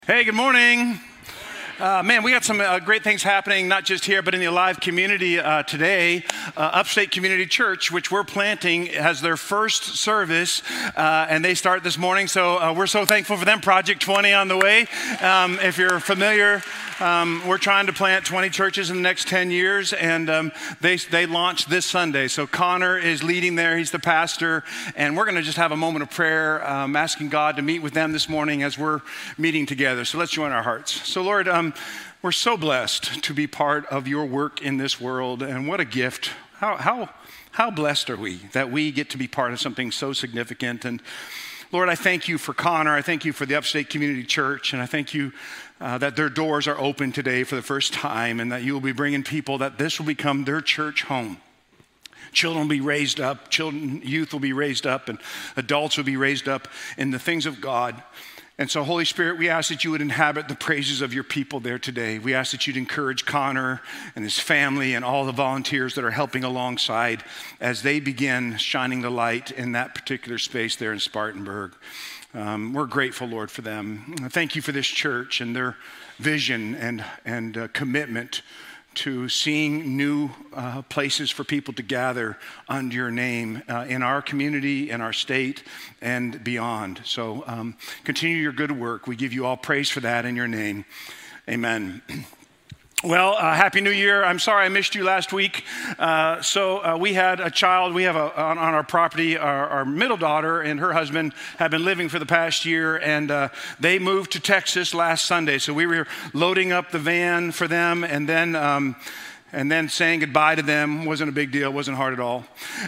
Hey, good morning. Man, we got some great things happening, not just here, but in the Alive community today. Upstate Community Church, which we're planting, has their first service, and they start this morning. So we're so thankful for them. Project 20 on the way. If you're familiar, we're trying to plant 20 churches in the next 10 years, and they launch this Sunday. So Connor is leading there. He's the pastor, and we're going to just have a moment of prayer, asking God to meet with them this morning as we're meeting together. So let's join our hearts. So Lord, we're so blessed to be part of your work in this world, and what a gift. How blessed are we that we get to be part of something so significant. And Lord, I thank you for Connor. I thank you for the Upstate Community Church, and I thank you that their doors are open today for the first time, and that you will be bringing people, that this will become their church home. Children will be raised up, youth will be raised up, and adults will be raised up in the things of God. And so, Holy Spirit, we ask that you would inhabit the praises of your people there today. We ask that you'd encourage Connor and his family and all the volunteers that are helping alongside as they begin shining the light in that particular space there in Spartanburg. We're grateful, Lord, for them. Thank you for this church and their vision and commitment to seeing new places for people to gather under your name in our community, in our state, and beyond. So continue your good work. We give you all praise for that in your name. Amen. Well, Happy New Year. I'm sorry I missed you last week. So we had a child. We have on our property, our middle daughter and her husband have been living for the past year, and they moved to Texas last Sunday. So we were loading up the van for them, and then saying goodbye to them. Wasn't a big deal. Wasn't hard at all.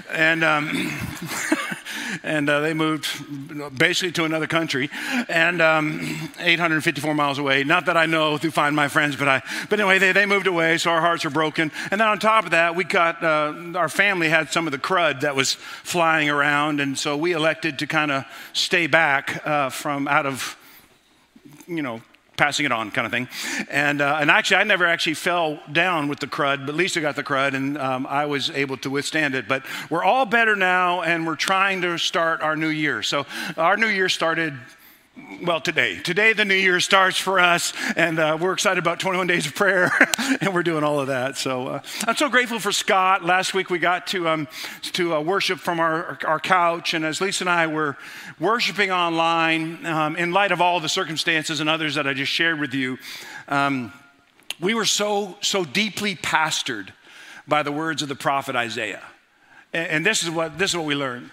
And they moved basically to another country, and 854 miles away. Not that I know through Find My Friends, but anyway, they moved away, so our hearts are broken. And then on top of that, we got our family had some of the crud that was flying around, and so we elected to kind of stay back from out of, passing it on kind of thing. And actually, I never actually fell down with the crud, but Lisa got the crud, and I was able to withstand it. But we're all better now, and we're trying to start our new year. So our new year started, well, today. Today, the new year starts for us, and we're excited about 21 days of prayer, and we're doing all of that. So I'm so grateful for Scott. Last week, we got to worship from our couch, and as Lisa and I were worshiping online, in light of all the circumstances and others that I just shared with you, we were so deeply pastored by the words of the prophet Isaiah. And this is what we learned.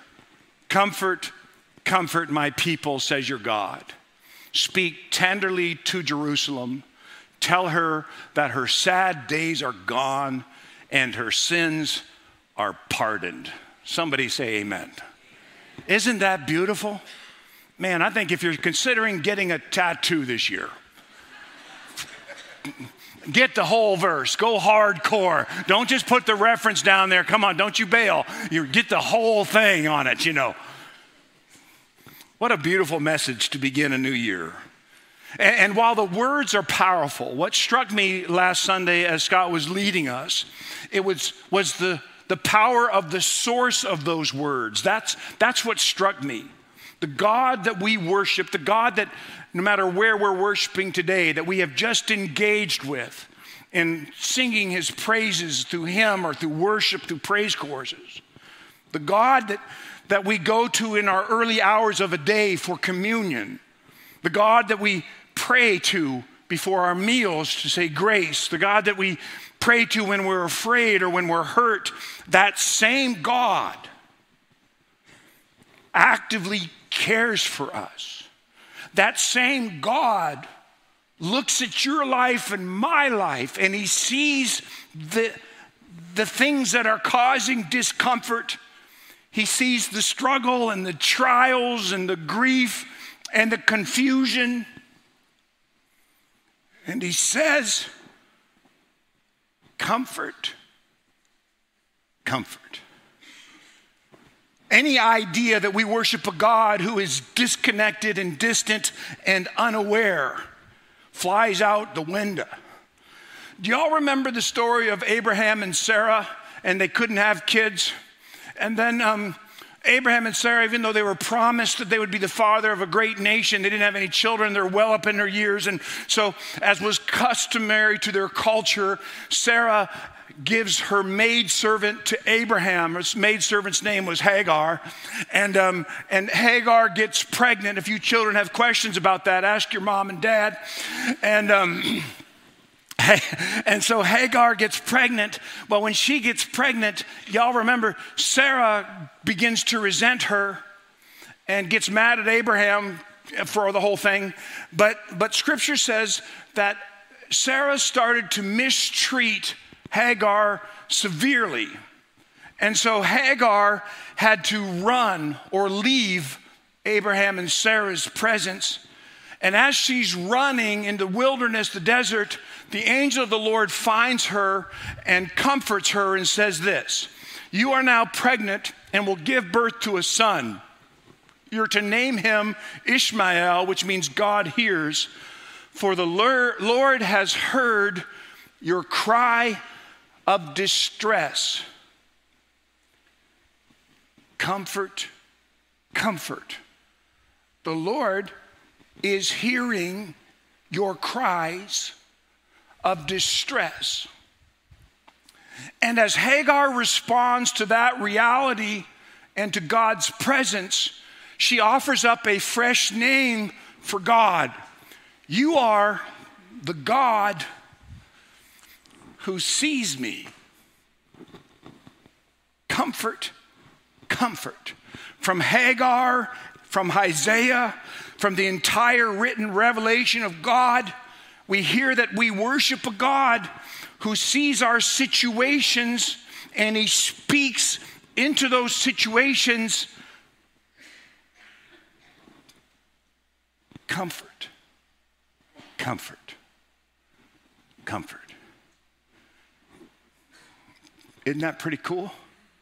Comfort my people, says your God. Speak tenderly to Jerusalem. Tell her that her sad days are gone and her sins are pardoned. Somebody say amen. Isn't that beautiful? Man, I think if you're considering getting a tattoo this year, get the whole verse. Go hardcore. Don't just put the reference down there. Come on, don't you bail. You get the whole thing on it, What a beautiful message to begin a new year. And while the words are powerful, what struck me last Sunday as Scott was leading us, it was the power of the source of those words. That's what struck me. The God that we worship, the God that no matter where we're worshiping today, that we have just engaged with in singing his praises through hymn or through worship, through praise choruses. The God that we go to in our early hours of a day for communion. The God that we pray to before our meals to say grace. The God that we pray to when we're afraid or when we're hurt. That same God actively cares for us. That same God looks at your life and my life, and he sees the things that are causing discomfort. He sees the struggle and the trials and the grief and the confusion. And he says, comfort. Any idea that we worship a God who is disconnected and distant and unaware flies out the window. Do y'all remember the story of Abraham and Sarah, and they couldn't have kids? And then Abraham and Sarah, even though they were promised that they would be the father of a great nation, they didn't have any children. They're well up in their years. And so, as was customary to their culture, Sarah gives her maidservant to Abraham. Her maidservant's name was Hagar. And Hagar gets pregnant. If you children have questions about that, ask your mom and dad. And so Hagar gets pregnant. Well, when she gets pregnant, y'all remember, Sarah begins to resent her and gets mad at Abraham for the whole thing. But Scripture says that Sarah started to mistreat Hagar severely. And so Hagar had to run or leave Abraham and Sarah's presence. And as she's running in the wilderness, the desert, the angel of the Lord finds her and comforts her and says this: "You are now pregnant and will give birth to a son. You're to name him Ishmael," which means God hears, "for the Lord has heard your cry of distress." Comfort, comfort. The Lord is hearing your cries of distress. And as Hagar responds to that reality and to God's presence, she offers up a fresh name for God. "You are the God who sees me." Comfort, comfort. From Hagar, from Isaiah, from the entire written revelation of God, we hear that we worship a God who sees our situations and he speaks into those situations comfort, comfort, comfort. Isn't that pretty cool?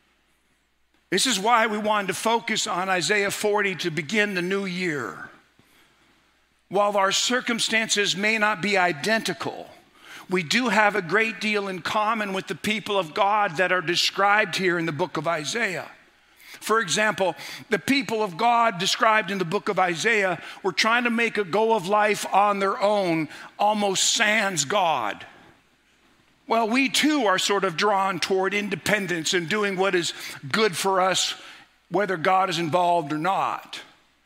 This is why we wanted to focus on Isaiah 40 to begin the new year. While our circumstances may not be identical, we do have a great deal in common with the people of God that are described here in the book of Isaiah. For example, the people of God described in the book of Isaiah were trying to make a go of life on their own, almost sans God. Well, we too are sort of drawn toward independence and doing what is good for us, whether God is involved or not.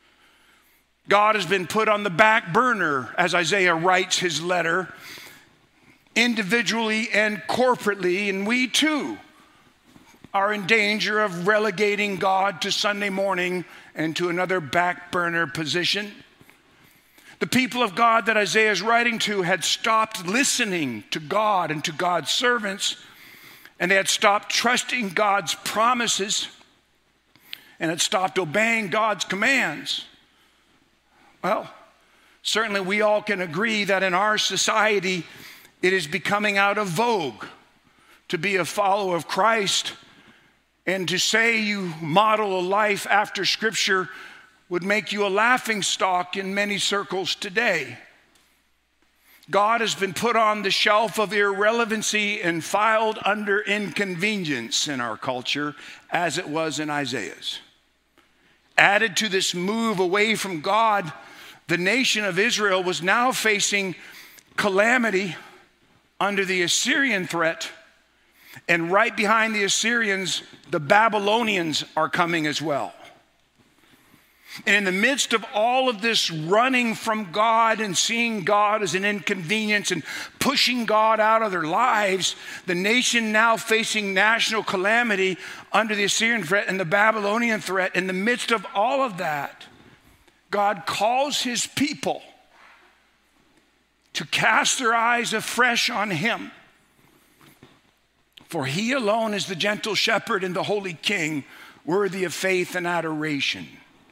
God has been put on the back burner, as Isaiah writes his letter, individually and corporately, and we too are in danger of relegating God to Sunday morning and to another back burner position. The people of God that Isaiah is writing to had stopped listening to God and to God's servants, and they had stopped trusting God's promises and had stopped obeying God's commands. Well, certainly we all can agree that in our society, it is becoming out of vogue to be a follower of Christ, and to say you model a life after Scripture would make you a laughingstock in many circles today. God has been put on the shelf of irrelevancy and filed under inconvenience in our culture, as it was in Isaiah's. Added to this move away from God, the nation of Israel was now facing calamity under the Assyrian threat. And right behind the Assyrians, the Babylonians are coming as well. And in the midst of all of this running from God and seeing God as an inconvenience and pushing God out of their lives, the nation now facing national calamity under the Assyrian threat and the Babylonian threat, in the midst of all of that, God calls his people to cast their eyes afresh on him. For he alone is the gentle shepherd and the holy king, worthy of faith and adoration.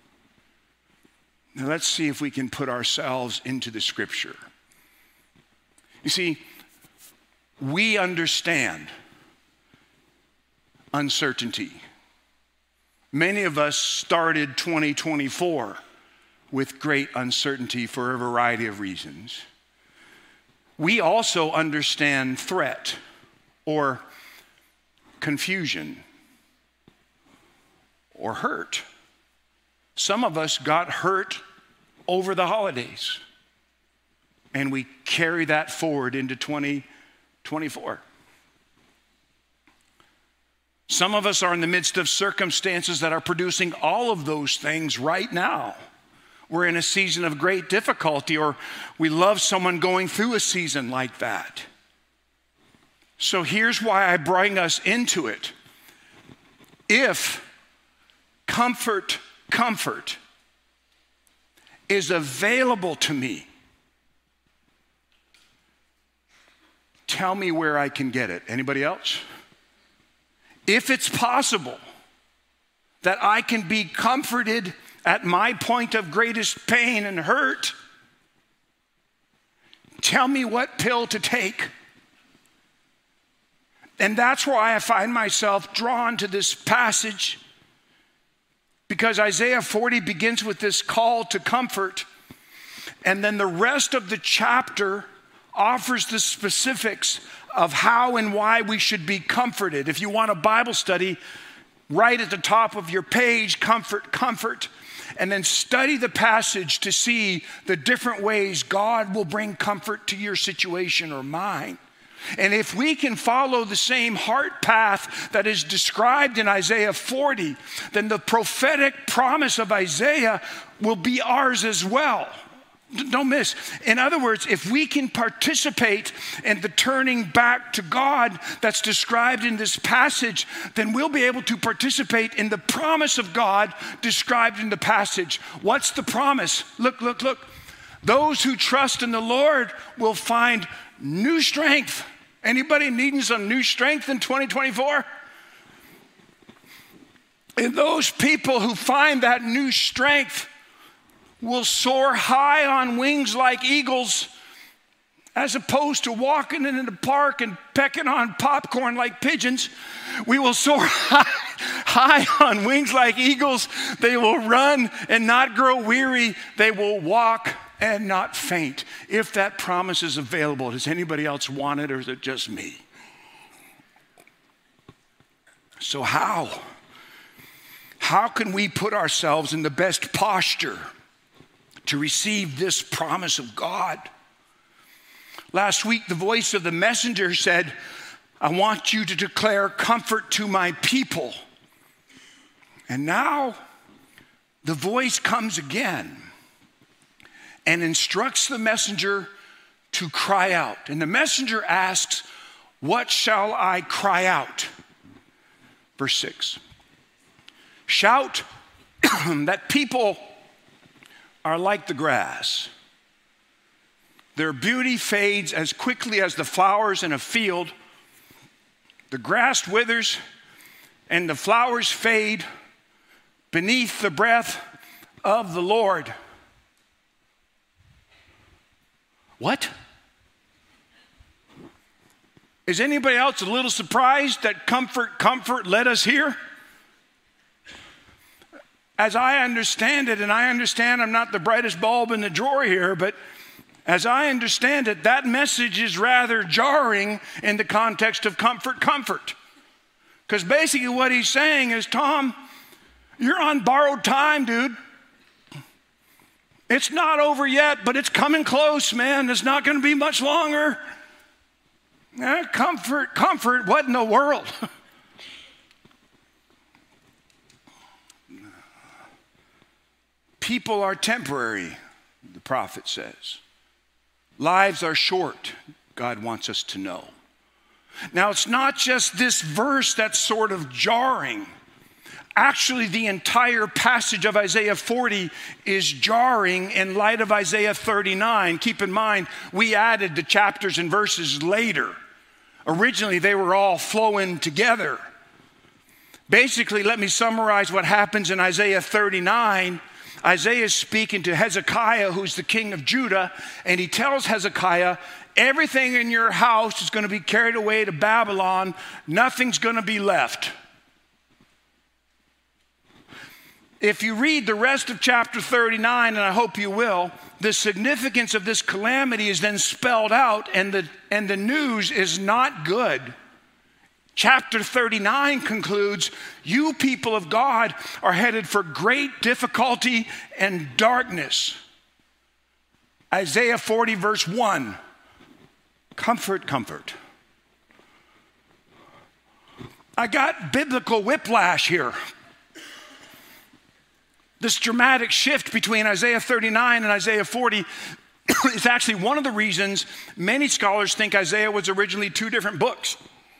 Now let's see if we can put ourselves into the Scripture. You see, we understand uncertainty. Many of us started 2024 with great uncertainty for a variety of reasons. We also understand threat or confusion or hurt. Some of us got hurt over the holidays, and we carry that forward into 2024. Some of us are in the midst of circumstances that are producing all of those things right now. We're in a season of great difficulty, or we love someone going through a season like that. So here's why I bring us into it. If comfort is available to me, tell me where I can get it. Anybody else? If it's possible that I can be comforted at my point of greatest pain and hurt, tell me what pill to take. And that's why I find myself drawn to this passage, because Isaiah 40 begins with this call to comfort, and then the rest of the chapter offers the specifics of how and why we should be comforted. If you want a Bible study, right at the top of your page, comfort, and then study the passage to see the different ways God will bring comfort to your situation or mine. And if we can follow the same heart path that is described in Isaiah 40, then the prophetic promise of Isaiah will be ours as well. Don't miss. In other words, if we can participate in the turning back to God that's described in this passage, then we'll be able to participate in the promise of God described in the passage. What's the promise? Look. Those who trust in the Lord will find new strength. Anybody needing some new strength in 2024? And those people who find that new strength will soar high on wings like eagles, as opposed to walking in the park and pecking on popcorn like pigeons. We will soar high on wings like eagles. They will run and not grow weary. They will walk and not faint. If that promise is available, does anybody else want it, or is it just me? So how can we put ourselves in the best posture to receive this promise of God? Last week, the voice of the messenger said, I want you to declare comfort to my people. And now the voice comes again and instructs the messenger to cry out. And the messenger asks, what shall I cry out? Verse 6. Shout that people are like the grass. Their beauty fades as quickly as the flowers in a field. The grass withers and the flowers fade beneath the breath of the Lord. What? Is anybody else a little surprised that comfort led us here? As I understand it, and I understand I'm not the brightest bulb in the drawer here, but as I understand it, that message is rather jarring in the context of comfort. Because basically what he's saying is, Tom, you're on borrowed time, dude. It's not over yet, but it's coming close, man. It's not going to be much longer. Comfort, what in the world? People are temporary, the prophet says. Lives are short, God wants us to know. Now, it's not just this verse that's sort of jarring. Actually, the entire passage of Isaiah 40 is jarring in light of Isaiah 39. Keep in mind, we added the chapters and verses later. Originally, they were all flowing together. Basically, let me summarize what happens in Isaiah 39. Isaiah is speaking to Hezekiah, who's the king of Judah, and he tells Hezekiah, everything in your house is going to be carried away to Babylon. Nothing's going to be left. If you read the rest of chapter 39, and I hope you will, the significance of this calamity is then spelled out, and the news is not good. Chapter 39 concludes, you people of God are headed for great difficulty and darkness. Isaiah 40 verse 1, comfort, comfort. I got biblical whiplash here. This dramatic shift between Isaiah 39 and Isaiah 40 is actually one of the reasons many scholars think Isaiah was originally two different books.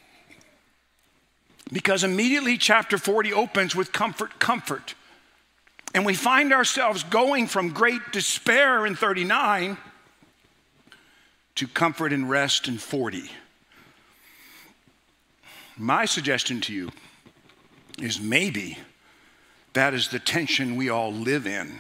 Because immediately chapter 40 opens with comfort, comfort. And we find ourselves going from great despair in 39 to comfort and rest in 40. My suggestion to you is maybe that is the tension we all live in.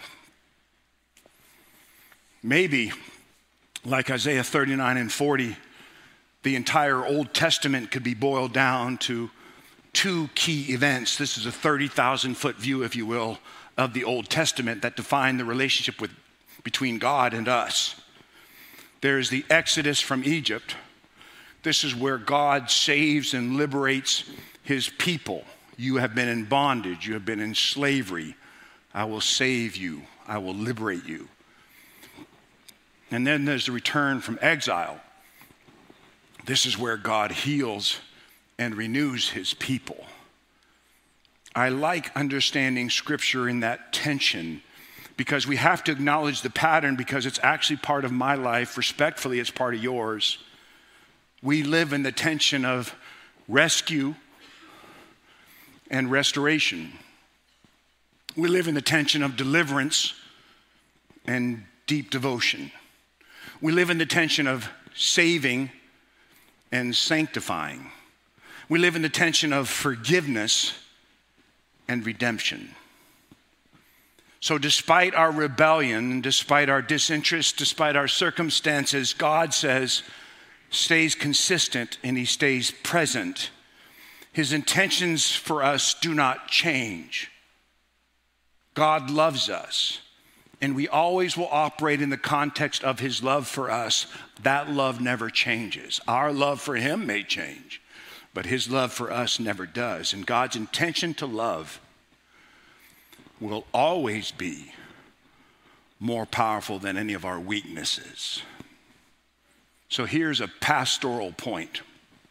Maybe, like Isaiah 39 and 40, the entire Old Testament could be boiled down to two key events. This is a 30,000-foot view, if you will, of the Old Testament that define the relationship between God and us. There is the Exodus from Egypt. This is where God saves and liberates his people. You have been in bondage. You have been in slavery. I will save you. I will liberate you. And then there's the return from exile. This is where God heals and renews his people. I like understanding scripture in that tension because we have to acknowledge the pattern because it's actually part of my life. Respectfully, it's part of yours. We live in the tension of rescue and restoration. We live in the tension of deliverance and deep devotion. We live in the tension of saving and sanctifying. We live in the tension of forgiveness and redemption. So despite our rebellion, despite our disinterest, despite our circumstances, God says, stays consistent and he stays present. His intentions for us do not change. God loves us, and we always will operate in the context of his love for us. That love never changes. Our love for him may change, but his love for us never does. And God's intention to love will always be more powerful than any of our weaknesses. So here's a pastoral point.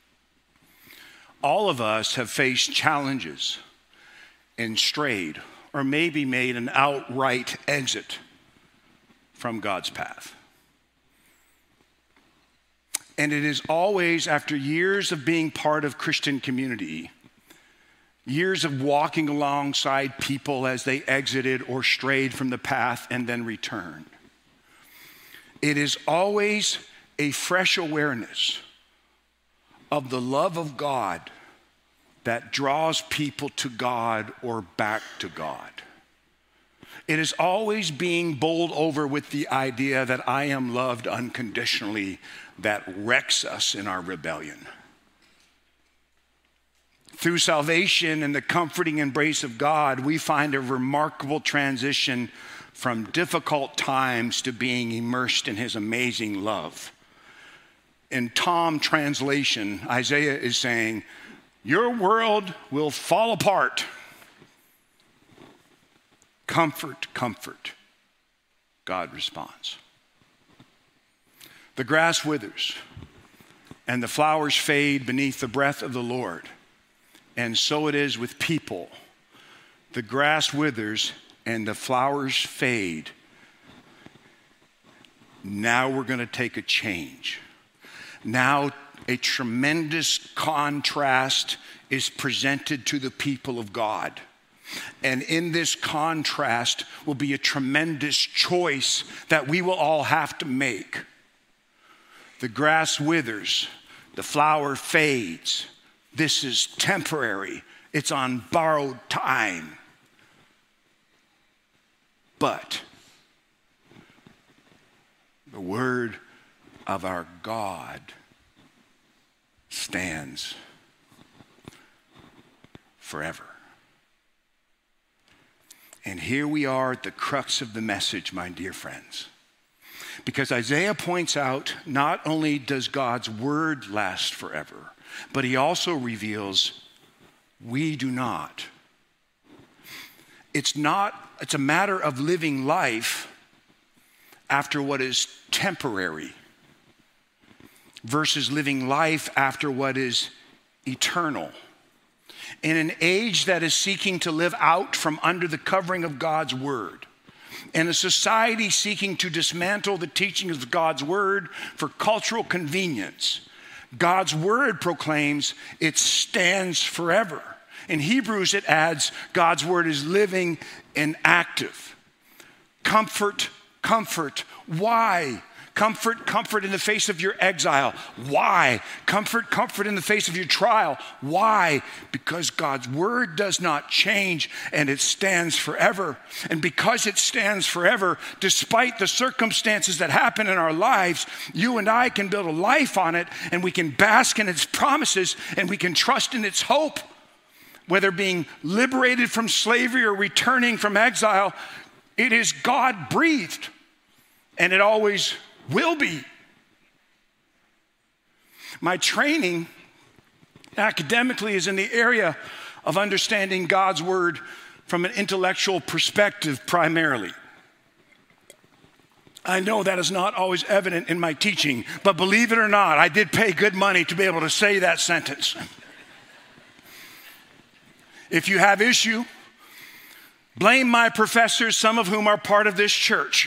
All of us have faced challenges and strayed, or maybe made an outright exit from God's path. And it is always after years of being part of Christian community, years of walking alongside people as they exited or strayed from the path and then returned. It is always a fresh awareness of the love of God that draws people to God or back to God. It is always being bowled over with the idea that I am loved unconditionally that wrecks us in our rebellion. Through salvation and the comforting embrace of God, we find a remarkable transition from difficult times to being immersed in his amazing love. In Tom translation, Isaiah is saying, your world will fall apart. Comfort, comfort. God responds. The grass withers and the flowers fade beneath the breath of the Lord. And so it is with people. The grass withers and the flowers fade. Now we're going to take a change. Now a tremendous contrast is presented to the people of God. And in this contrast will be a tremendous choice that we will all have to make. The grass withers, the flower fades. This is temporary. It's on borrowed time. But the word of our God stands forever. And here we are at the crux of the message, my dear friends. Because Isaiah points out not only does God's word last forever, but he also reveals we do not. It's a matter of living life after what is temporary versus living life after what is eternal. In an age that is seeking to live out from under the covering of God's word, in a society seeking to dismantle the teachings of God's word for cultural convenience, God's word proclaims it stands forever. In Hebrews, it adds God's word is living and active. Comfort, comfort. Why? Comfort, comfort in the face of your exile. Why? Comfort, comfort in the face of your trial. Why? Because God's word does not change and it stands forever. And because it stands forever, despite the circumstances that happen in our lives, you and I can build a life on it, and we can bask in its promises, and we can trust in its hope. Whether being liberated from slavery or returning from exile, it is God-breathed, and it always will be. My training academically is in the area of understanding God's word from an intellectual perspective primarily. I know that is not always evident in my teaching, but believe it or not, I did pay good money to be able to say that sentence. If you have issue, blame my professors, some of whom are part of this church.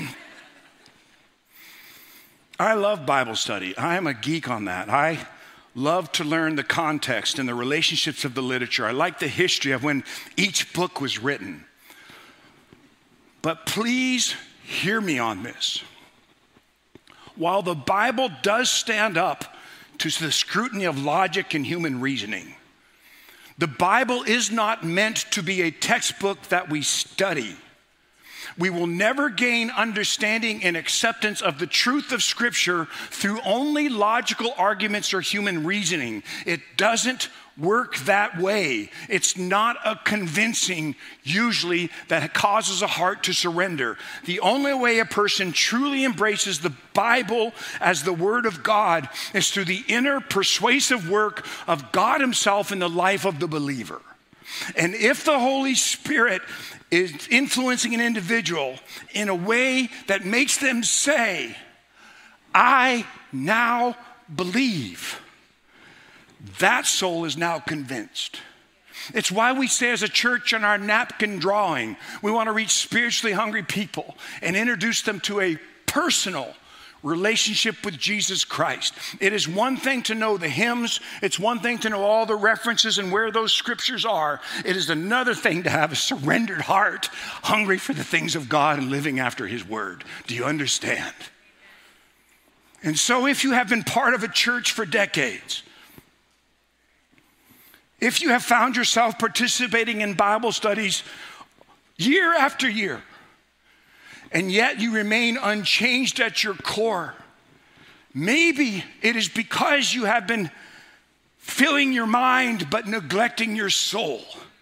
I love Bible study. I am a geek on that. I love to learn the context and the relationships of the literature. I like the history of when each book was written. But please hear me on this. While the Bible does stand up to the scrutiny of logic and human reasoning, the Bible is not meant to be a textbook that we study. We will never gain understanding and acceptance of the truth of Scripture through only logical arguments or human reasoning. It doesn't work that way. It's not a convincing, usually, that causes a heart to surrender. The only way a person truly embraces the Bible as the Word of God is through the inner persuasive work of God Himself in the life of the believer. And if the Holy Spirit is influencing an individual in a way that makes them say, I now believe, that soul is now convinced. It's why we say as a church on our napkin drawing, we want to reach spiritually hungry people and introduce them to a personal relationship with Jesus Christ. It is one thing to know the hymns. It's one thing to know all the references and where those scriptures are. It is another thing to have a surrendered heart, hungry for the things of God and living after His word. Do you understand? And so if you have been part of a church for decades, if you have found yourself participating in Bible studies year after year, and yet you remain unchanged at your core, maybe it is because you have been filling your mind but neglecting your soul.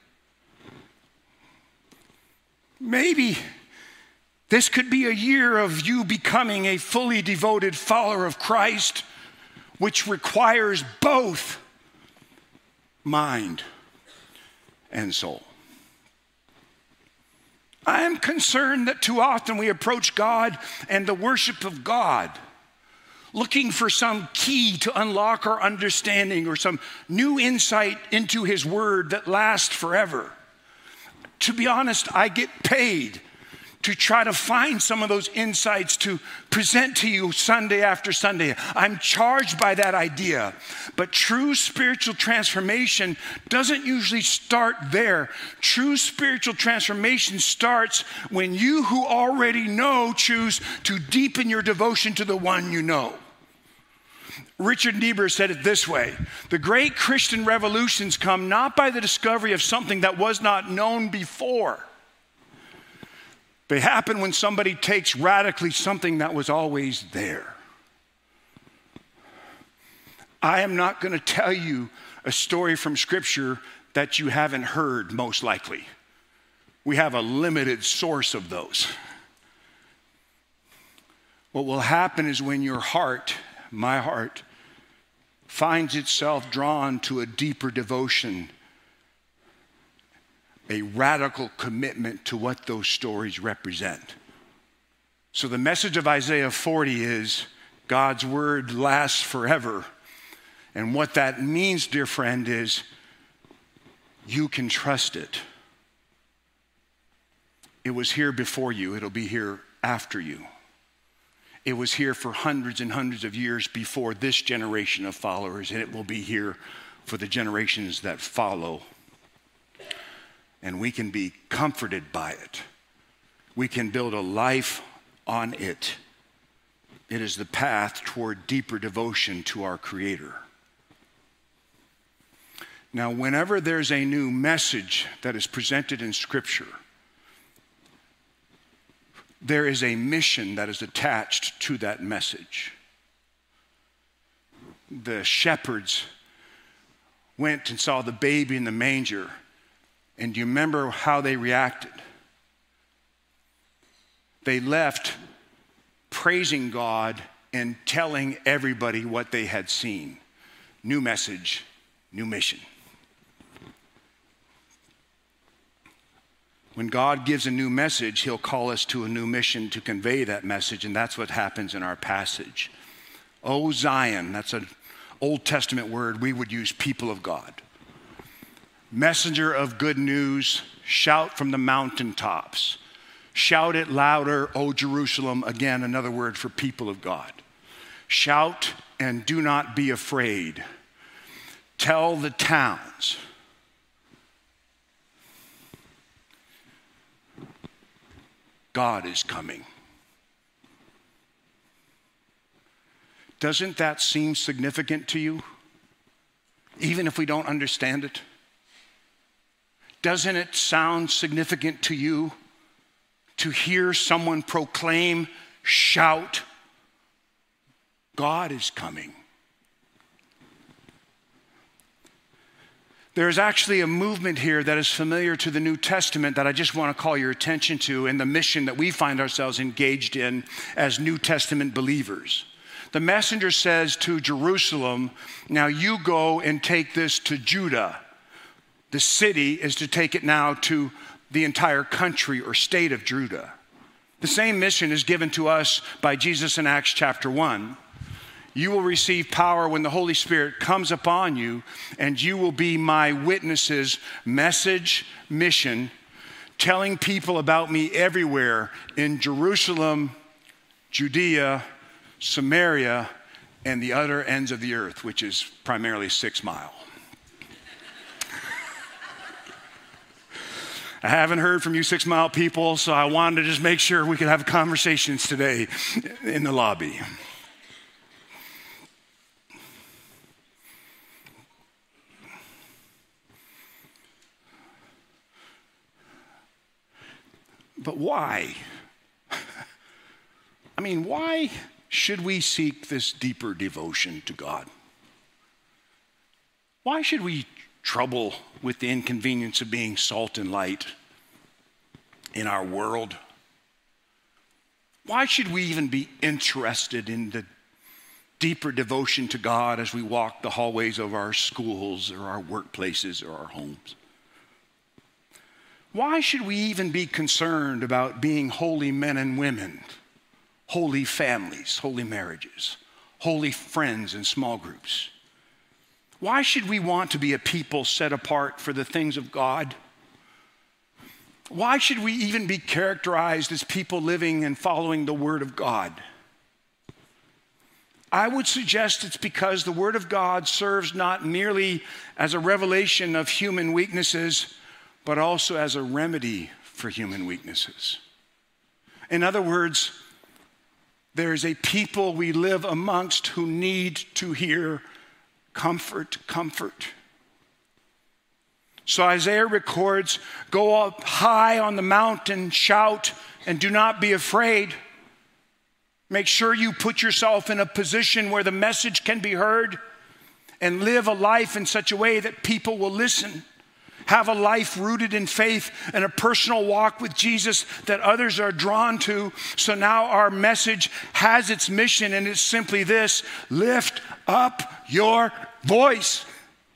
Maybe this could be a year of you becoming a fully devoted follower of Christ, which requires both mind and soul. I am concerned that too often we approach God and the worship of God looking for some key to unlock our understanding or some new insight into His word that lasts forever. To be honest, I get paid to try to find some of those insights to present to you Sunday after Sunday. I'm charged by that idea. But true spiritual transformation doesn't usually start there. True spiritual transformation starts when you who already know choose to deepen your devotion to the one you know. Richard Niebuhr said it this way: the great Christian revolutions come not by the discovery of something that was not known before. They happen when somebody takes radically something that was always there. I am not going to tell you a story from Scripture that you haven't heard, most likely. We have a limited source of those. What will happen is when your heart, my heart, finds itself drawn to a deeper devotion, a radical commitment to what those stories represent. So the message of Isaiah 40 is God's word lasts forever. And what that means, dear friend, is you can trust it. It was here before you. It'll be here after you. It was here for hundreds and hundreds of years before this generation of followers, and it will be here for the generations that follow. And we can be comforted by it. We can build a life on it. It is the path toward deeper devotion to our Creator. Now, whenever there's a new message that is presented in Scripture, there is a mission that is attached to that message. The shepherds went and saw the baby in the manger, and do you remember how they reacted? They left praising God and telling everybody what they had seen. New message, new mission. When God gives a new message, he'll call us to a new mission to convey that message, and that's what happens in our passage. O Zion, that's an Old Testament word, we would use people of God. Messenger of good news, shout from the mountaintops. Shout it louder, O Jerusalem, again, another word for people of God. Shout and do not be afraid. Tell the towns. God is coming. Doesn't that seem significant to you? Even if we don't understand it? Doesn't it sound significant to you to hear someone proclaim, shout, God is coming? There's actually a movement here that is familiar to the New Testament that I just want to call your attention to, and the mission that we find ourselves engaged in as New Testament believers. The messenger says to Jerusalem, now you go and take this to Judah. The city is to take it now to the entire country or state of Judah. The same mission is given to us by Jesus in Acts chapter 1. You will receive power when the Holy Spirit comes upon you, and you will be my witnesses. Message, mission, telling people about me everywhere in Jerusalem, Judea, Samaria, and the other ends of the earth, which is primarily 6 Mile. I haven't heard from you 6 Mile people, so I wanted to just make sure we could have conversations today in the lobby. But why? I mean, why should we seek this deeper devotion to God? Why should we trouble with the inconvenience of being salt and light in our world? Why should we even be interested in the deeper devotion to God as we walk the hallways of our schools or our workplaces or our homes? Why should we even be concerned about being holy men and women, holy families, holy marriages, holy friends and small groups? Why should we want to be a people set apart for the things of God? Why should we even be characterized as people living and following the Word of God? I would suggest it's because the Word of God serves not merely as a revelation of human weaknesses, but also as a remedy for human weaknesses. In other words, there is a people we live amongst who need to hear comfort, comfort. So Isaiah records, go up high on the mountain, shout, and do not be afraid. Make sure you put yourself in a position where the message can be heard, and live a life in such a way that people will listen. have a life rooted in faith and a personal walk with Jesus that others are drawn to. So now our message has its mission, and it's simply this: lift up your voice.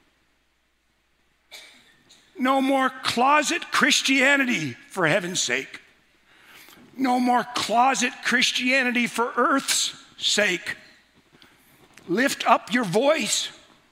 No more closet Christianity, for heaven's sake. No more closet Christianity for earth's sake. Lift up your voice.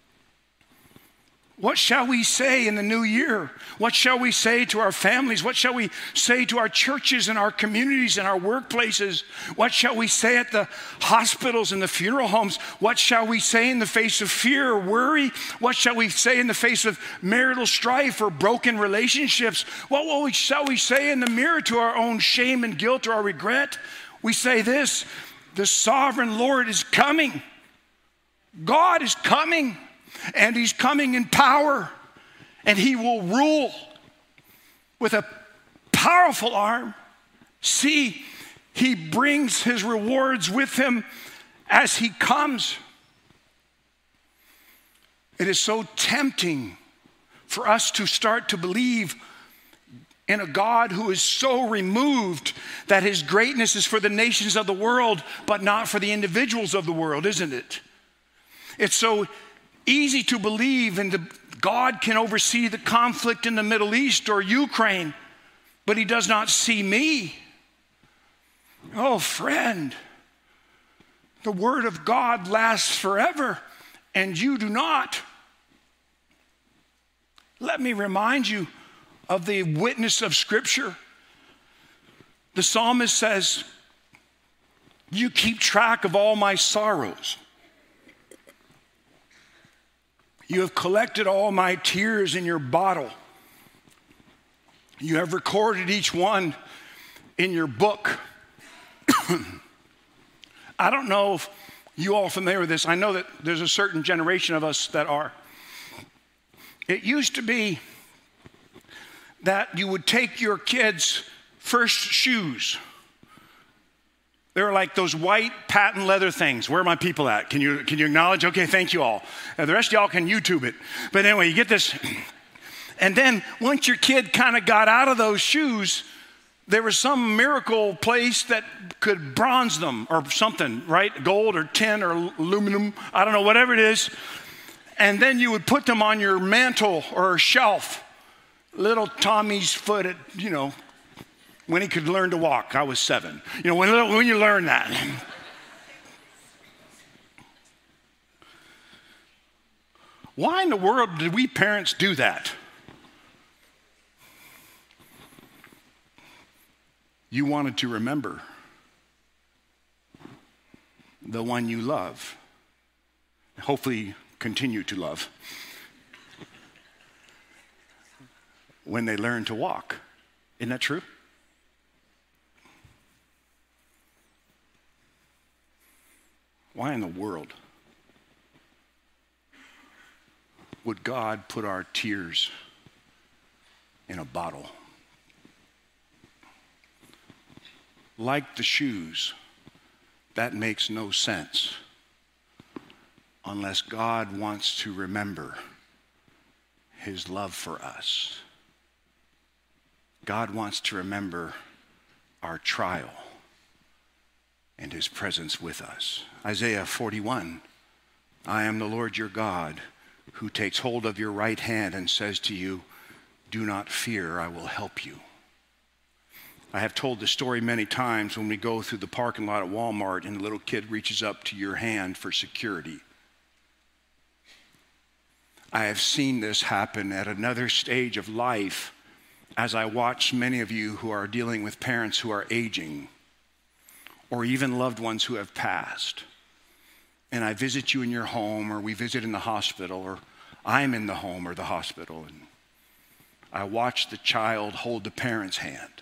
What shall we say in the new year? What shall we say to our families? What shall we say to our churches and our communities and our workplaces? What shall we say at the hospitals and the funeral homes? What shall we say in the face of fear or worry? What shall we say in the face of marital strife or broken relationships? What shall we say in the mirror to our own shame and guilt or our regret? We say this: the sovereign Lord is coming. God is coming. And he's coming in power, and he will rule with a powerful arm. See, he brings his rewards with him as he comes. It is so tempting for us to start to believe in a God who is so removed that his greatness is for the nations of the world, but not for the individuals of the world, isn't it? It's so easy to believe God can oversee the conflict in the Middle East or Ukraine, but he does not see me. Oh, friend, the word of God lasts forever, and you do not. Let me remind you of the witness of Scripture. The psalmist says, "You keep track of all my sorrows. You have collected all my tears in your bottle. You have recorded each one in your book." I don't know if you all are familiar with this. I know that there's a certain generation of us that are. It used to be that you would take your kids' first shoes. They were like those white patent leather things. Where are my people at? Can you acknowledge? Okay, thank you all. The rest of y'all can YouTube it. But anyway, you get this. And then once your kid kind of got out of those shoes, there was some miracle place that could bronze them or something, right? Gold or tin or aluminum, I don't know, whatever it is. And then you would put them on your mantle or shelf. Little Tommy's foot at, when he could learn to walk. I was 7. When you learn that. Why in the world did we parents do that? You wanted to remember the one you love. Hopefully continue to love. When they learn to walk. Isn't that true? Why in the world would God put our tears in a bottle? Like the shoes, that makes no sense unless God wants to remember his love for us. God wants to remember our trial and his presence with us. Isaiah 41, "I am the Lord your God, who takes hold of your right hand and says to you, 'Do not fear, I will help you.'" I have told the story many times when we go through the parking lot at Walmart and a little kid reaches up to your hand for security. I have seen this happen at another stage of life as I watch many of you who are dealing with parents who are aging, or even loved ones who have passed. And I visit you in your home, or we visit in the hospital, or I'm in the home or the hospital, and I watch the child hold the parent's hand.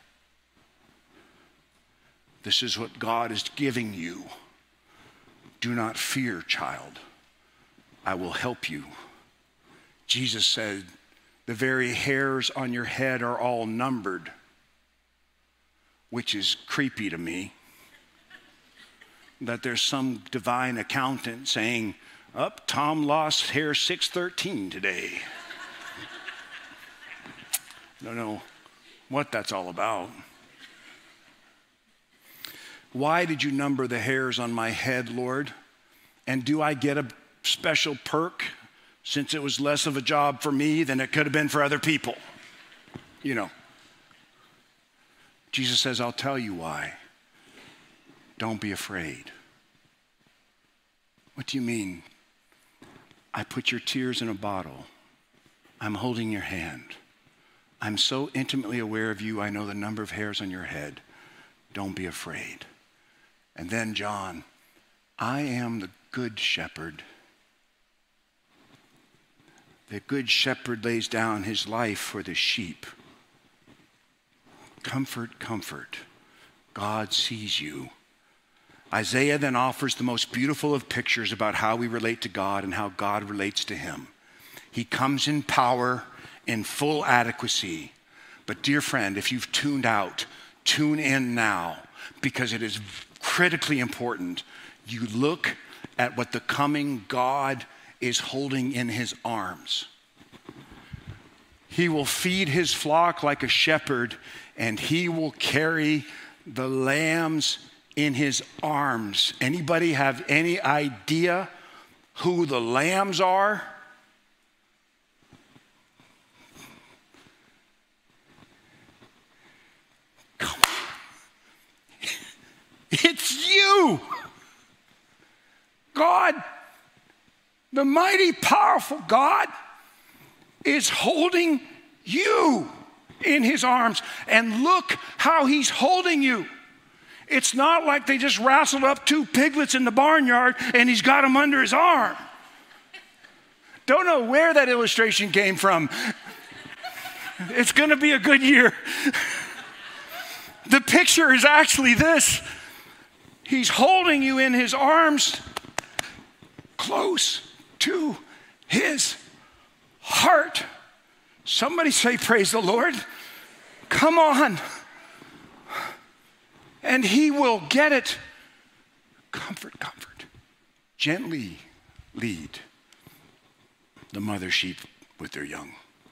This is what God is giving you. Do not fear, child. I will help you. Jesus said, the very hairs on your head are all numbered, which is creepy to me. That there's some divine accountant saying, Tom lost hair 613 today. Don't know what that's all about. Why did you number the hairs on my head, Lord? And do I get a special perk since it was less of a job for me than it could have been for other people? You know. Jesus says, I'll tell you why. Don't be afraid. What do you mean? I put your tears in a bottle. I'm holding your hand. I'm so intimately aware of you, I know the number of hairs on your head. Don't be afraid. And then John, I am the good shepherd. The good shepherd lays down his life for the sheep. Comfort, comfort. God sees you. Isaiah then offers the most beautiful of pictures about how we relate to God and how God relates to him. He comes in power, in full adequacy. But dear friend, if you've tuned out, tune in now, because it is critically important. You look at what the coming God is holding in his arms. He will feed his flock like a shepherd, and he will carry the lambs in his arms. Anybody have any idea who the lambs are? Come on. It's you. God, the mighty, powerful God, is holding you in his arms. And look how he's holding you. It's not like they just wrestled up two piglets in the barnyard and he's got them under his arm. Don't know where that illustration came from. It's going to be a good year. The picture is actually this. He's holding you in his arms close to his heart. Somebody say, praise the Lord. Come on. And he will get it. Comfort, comfort. Gently lead the mother sheep with their young.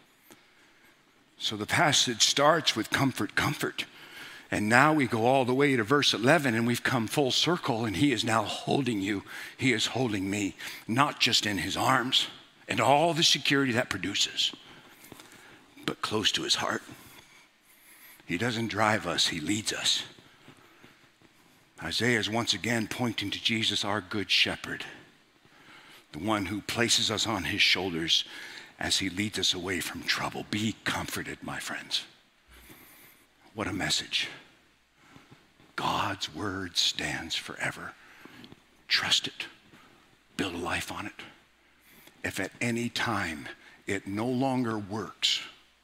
So the passage starts with comfort, comfort. And now we go all the way to verse 11 and we've come full circle, and he is now holding you. He is holding me, not just in his arms and all the security that produces, but close to his heart. He doesn't drive us, he leads us. Isaiah is once again pointing to Jesus, our good shepherd, the one who places us on his shoulders as he leads us away from trouble. Be comforted, my friends. What a message. God's word stands forever. Trust it. Build a life on it. If at any time it no longer works,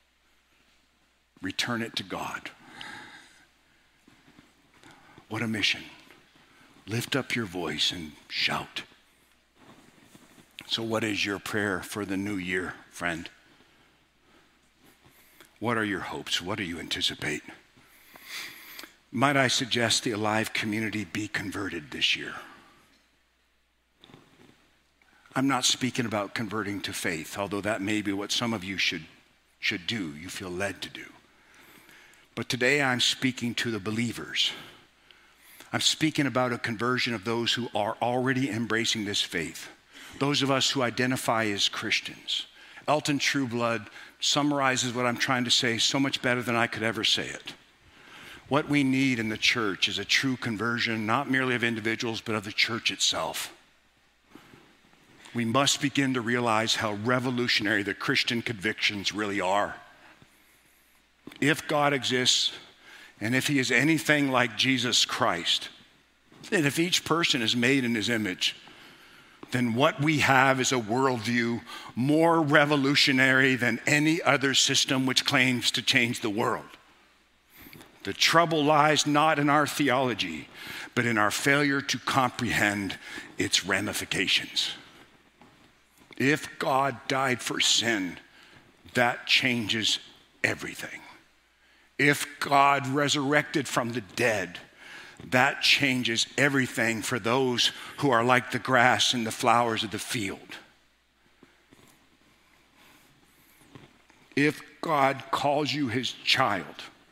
return it to God. What a mission. Lift up your voice and shout. So what is your prayer for the new year, friend? What are your hopes? What do you anticipate? Might I suggest the Alive community be converted this year? I'm not speaking about converting to faith, although that may be what some of you should do, you feel led to do. But today I'm speaking to the believers. I'm speaking about a conversion of those who are already embracing this faith, those of us who identify as Christians. Elton Trueblood summarizes what I'm trying to say so much better than I could ever say it. What we need in the church is a true conversion, not merely of individuals, but of the church itself. We must begin to realize how revolutionary the Christian convictions really are. If God exists, and if he is anything like Jesus Christ, and if each person is made in his image, then what we have is a worldview more revolutionary than any other system which claims to change the world. The trouble lies not in our theology, but in our failure to comprehend its ramifications. If God died for sin, that changes everything. If God resurrected from the dead, that changes everything for those who are like the grass and the flowers of the field. if God calls you his child,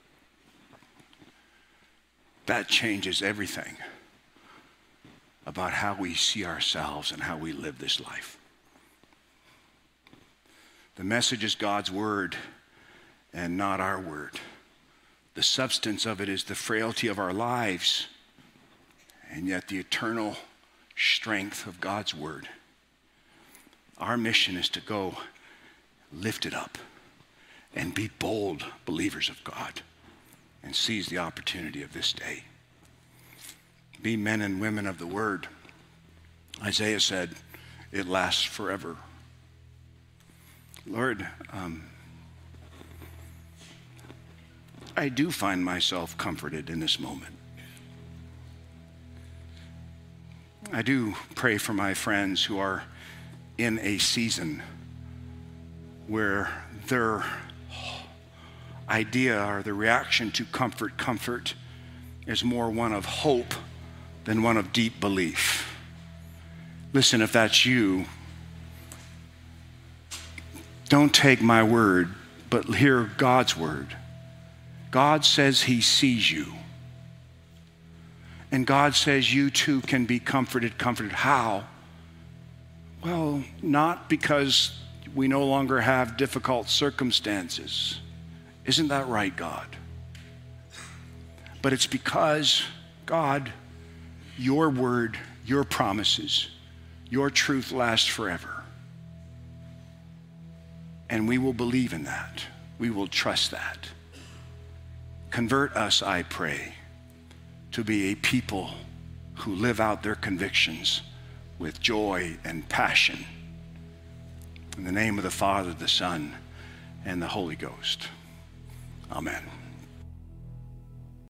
that changes everything about how we see ourselves and how we live this life. The message is God's word and not our word. The substance of it is the frailty of our lives, and yet the eternal strength of God's word. Our mission is to go lift it up and be bold believers of God and seize the opportunity of this day. Be men and women of the word. Isaiah said, it lasts forever. Lord, I do find myself comforted in this moment. I do pray for my friends who are in a season where their idea or the reaction to comfort is more one of hope than one of deep belief. Listen, if that's you, don't take my word, but hear God's word. God says he sees you. And God says you too can be comforted. Comforted how? Well, not because we no longer have difficult circumstances. Isn't that right, God? But it's because, God, your word, your promises, your truth lasts forever. And we will believe in that. We will trust that. Convert us, I pray, to be a people who live out their convictions with joy and passion. In the name of the Father, the Son, and the Holy Ghost. Amen.